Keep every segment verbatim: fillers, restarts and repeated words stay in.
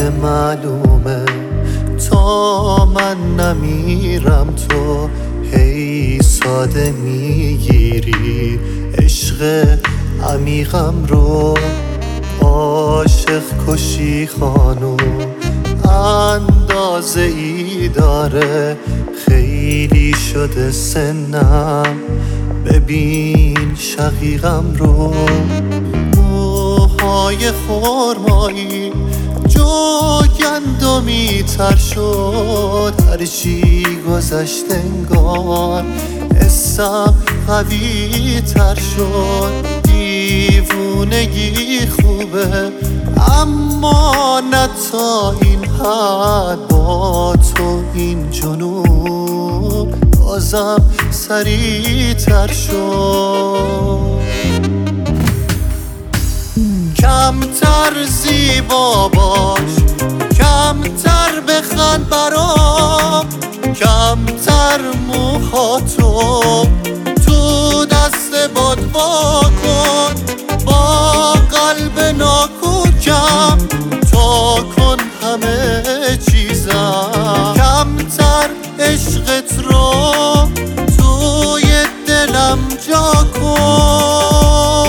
معلومه تا من نمیرم تو هی ساده میگیری عشق عمیقم رو. عاشق کشی خانوم اندازه ای داره، خیلی شده سنم ببین شقیقم رو. موهای خرمایی جو گندمی تر شد، هرچی گذشت انگار حسم قوی تر شد. دیوونگی خوبه اما نه تا این حد، با تو این جنون بازم سریع تر شد. کمتر زیبا باش، کمتر بخند برام، کمتر موهاتو تو دست باد وا کن. با قلب ناکوکم تا کن همه چیزم، کمتر عشقت رو توی دلم جا کن.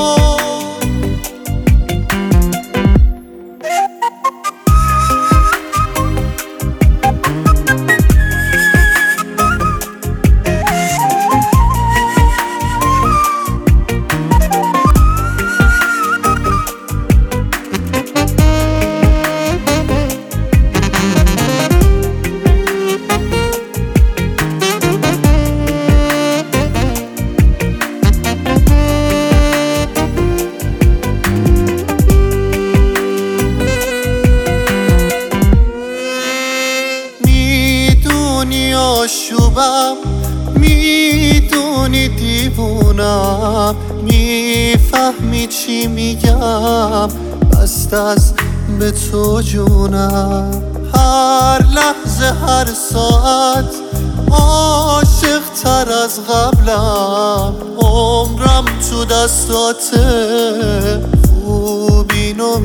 آشوبم میدونی دیوونم، میفهمی چی میگم، بست از به تو جونم. هر لحظه هر ساعت عاشق تر از قبلم، عمرم تو دستاته خوب اینو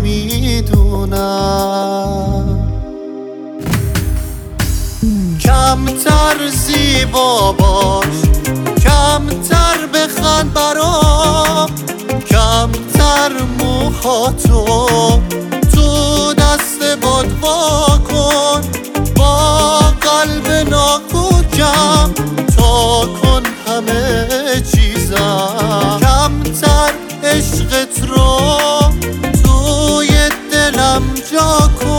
میدونم. کمتر زیبا باش، کمتر بخند برام، کمتر موهاتو تو دست باد وا کن. با قلب ناکوکم تا کن همه چیزم، کمتر عشقت رو توی دلم جا کن.